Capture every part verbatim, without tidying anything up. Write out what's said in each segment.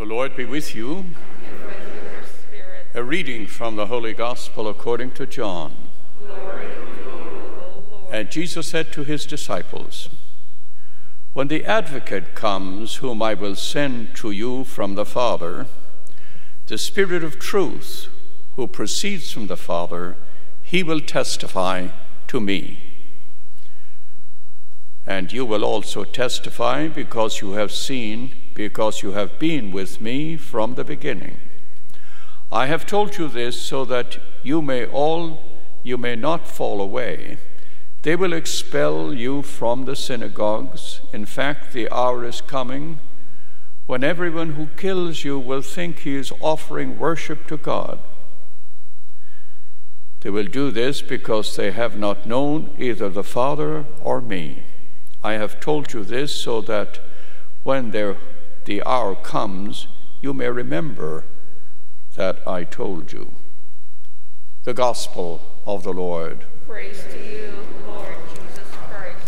The Lord be with you. And with your spirit. A reading from the Holy Gospel according to John. Glory to you, O Lord. And Jesus said to his disciples, "When the Advocate comes, whom I will send to you from the Father, the Spirit of truth, who proceeds from the Father, he will testify to me. And you will also testify because you have seen, because you have been with me from the beginning. I have told you this so that you may all, you may not fall away. They will expel you from the synagogues. In fact, the hour is coming when everyone who kills you will think he is offering worship to God. They will do this because they have not known either the Father or me. I have told you this so that when there, the hour comes, you may remember that I told you." The Gospel of the Lord. Praise to you, Lord Jesus Christ.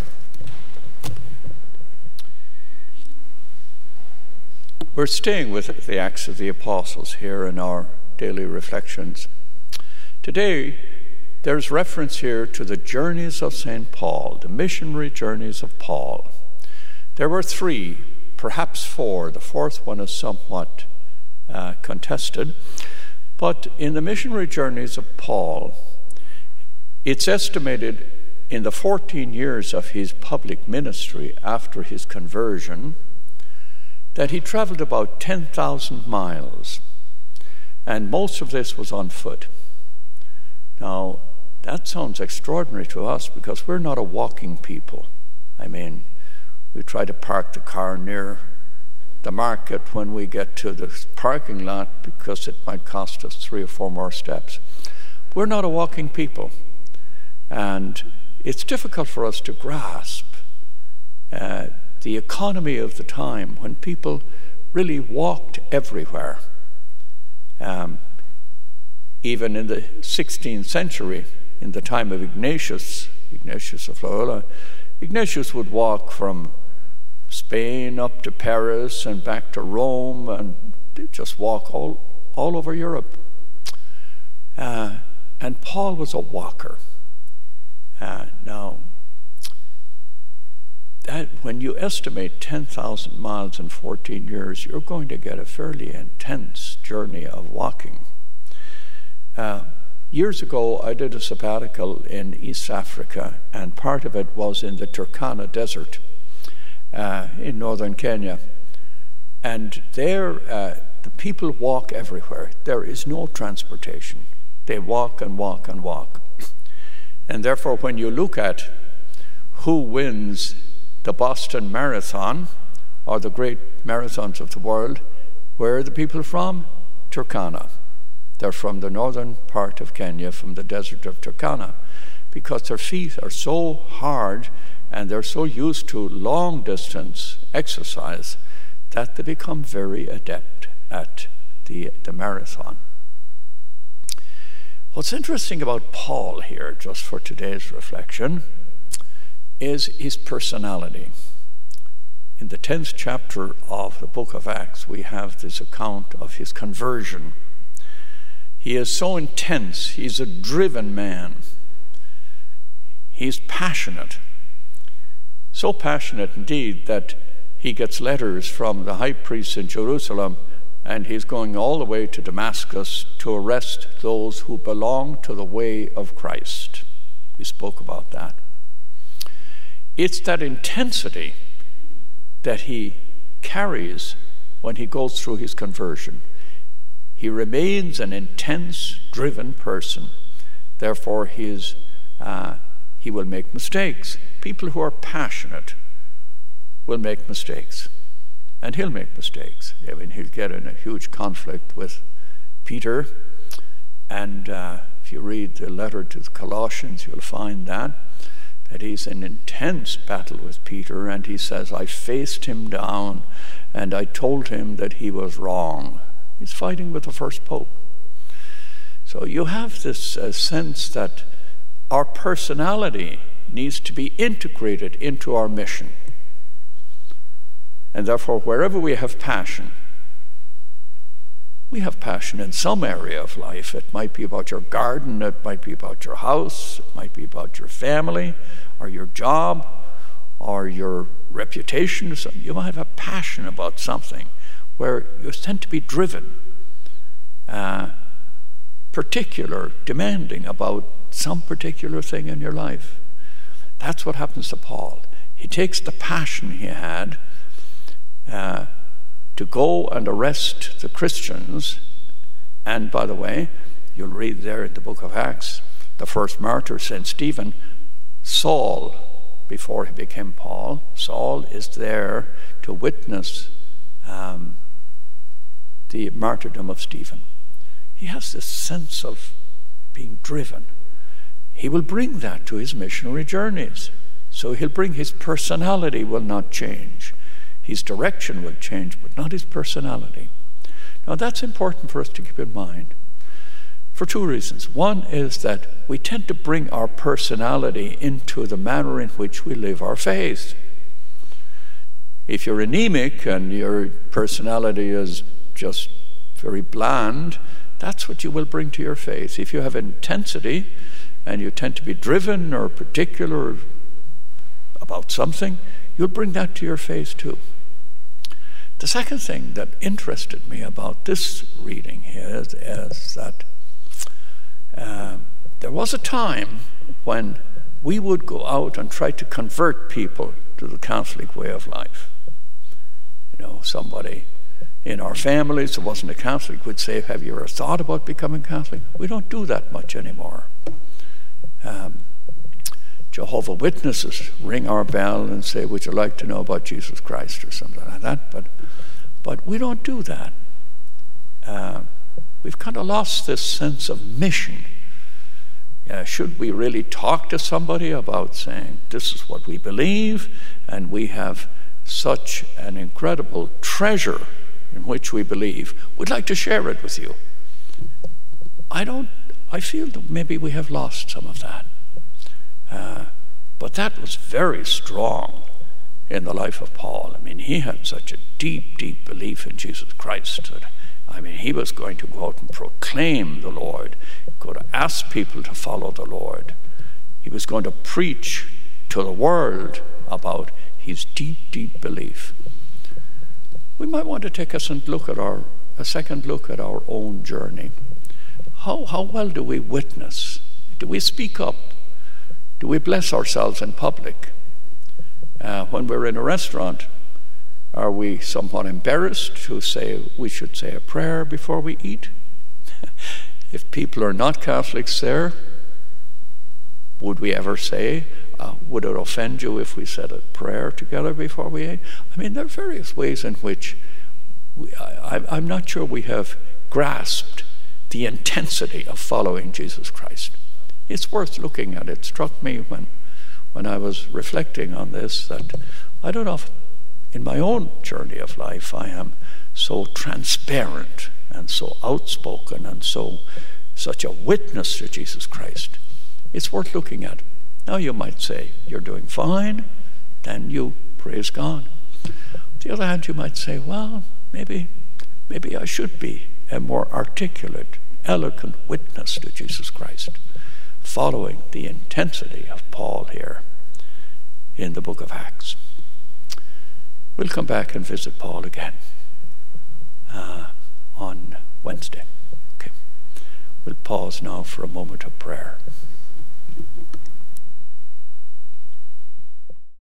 We're staying with the Acts of the Apostles here in our daily reflections. Today, there's reference here to the journeys of Saint Paul, the missionary journeys of Paul. There were three, perhaps four. The fourth one is somewhat uh, contested. But in the missionary journeys of Paul, it's estimated in the fourteen years of his public ministry after his conversion that he traveled about ten thousand miles, and most of this was on foot. Now, that sounds extraordinary to us because we're not a walking people. I mean, we try to park the car near the market when we get to the parking lot because it might cost us three or four more steps. We're not a walking people. And it's difficult for us to grasp uh, the economy of the time when people really walked everywhere. Um, even in the sixteenth century, in the time of Ignatius, Ignatius of Loyola, Ignatius would walk from Spain up to Paris and back to Rome, and just walk all, all over Europe. Uh, and Paul was a walker. Uh, now, that when you estimate ten thousand miles in fourteen years, you're going to get a fairly intense journey of walking. Uh, years ago, I did a sabbatical in East Africa, and part of it was in the Turkana Desert uh, in northern Kenya. And there, uh, the people walk everywhere. There is no transportation. They walk and walk and walk. And therefore, when you look at who wins the Boston Marathon, or the great marathons of the world, where are the people from? Turkana. They're from the northern part of Kenya, from the desert of Turkana, because their feet are so hard and they're so used to long distance exercise that they become very adept at the, the marathon. What's interesting about Paul here, just for today's reflection, is his personality. In the tenth chapter of the book of Acts, we have this account of his conversion. He is so intense. He's a driven man. He's passionate. So passionate indeed that he gets letters from the high priest in Jerusalem, and he's going all the way to Damascus to arrest those who belong to the way of Christ. We spoke about that. It's that intensity that he carries when he goes through his conversion. He remains an intense, driven person. Therefore, he, is, uh, he will make mistakes. People who are passionate will make mistakes. And he'll make mistakes. I mean, he'll get in a huge conflict with Peter. And uh, if you read the letter to the Colossians, you'll find that, that he's in intense battle with Peter. And he says, I faced him down and I told him that he was wrong. He's fighting with the first pope. So you have this uh, sense that our personality needs to be integrated into our mission. And therefore, wherever we have passion, We have passion in some area of life. It might be about your garden, it might be about your house, it might be about your family, or your job, or your reputation. You might have a passion about something where you tend to be driven, uh, particular, demanding about some particular thing in your life. That's what happens to Paul. He takes the passion he had uh, to go and arrest the Christians. And by the way, you'll read there in the book of Acts, the first martyr, Saint Stephen, Saul, before he became Paul, Saul is there to witness um, the martyrdom of Stephen. He has this sense of being driven. He will bring that to his missionary journeys. So he'll bring his personality will not change. His direction will change, but not his personality. Now that's important for us to keep in mind for two reasons. One is that we tend to bring our personality into the manner in which we live our faith. If you're anemic and your personality is just very bland, that's what you will bring to your faith. If you have intensity and you tend to be driven or particular about something, you'll bring that to your faith too. The second thing that interested me about this reading here is, is that uh, there was a time when we would go out and try to convert people to the Catholic way of life. You know, somebody in our families who wasn't a Catholic would say, have you ever thought about becoming Catholic? We don't do that much anymore. Um, Jehovah Witnesses ring our bell and say, would you like to know about Jesus Christ or something like that? But, but we don't do that. Uh, we've kind of lost this sense of mission. Uh, should we really talk to somebody about saying, this is what we believe, and we have such an incredible treasure in which we believe, we'd like to share it with you. I don't, I feel that maybe we have lost some of that. Uh, but that was very strong in the life of Paul. I mean, he had such a deep, deep belief in Jesus Christ that, I mean, he was going to go out and proclaim the Lord, go to ask people to follow the Lord. He was going to preach to the world about his deep, deep belief. We might want to take a second look at our, a second look at our own journey. How, how well do we witness? Do we speak up? Do we bless ourselves in public? Uh, when we're in a restaurant, are we somewhat embarrassed to say we should say a prayer before we eat? If people are not Catholics there, would we ever say, uh, would it offend you if we said a prayer together before we ate? I mean, there are various ways in which we, I, I'm not sure we have grasped the intensity of following Jesus Christ. It's worth looking at. It struck me when, when I was reflecting on this that I don't know if in my own journey of life I am so transparent and so outspoken and so such a witness to Jesus Christ. It's worth looking at. Now you might say, you're doing fine, then you praise God. On the other hand, you might say, well, maybe, maybe I should be a more articulate, eloquent witness to Jesus Christ, following the intensity of Paul here in the book of Acts. We'll come back and visit Paul again uh, on Wednesday. Okay. We'll pause now for a moment of prayer.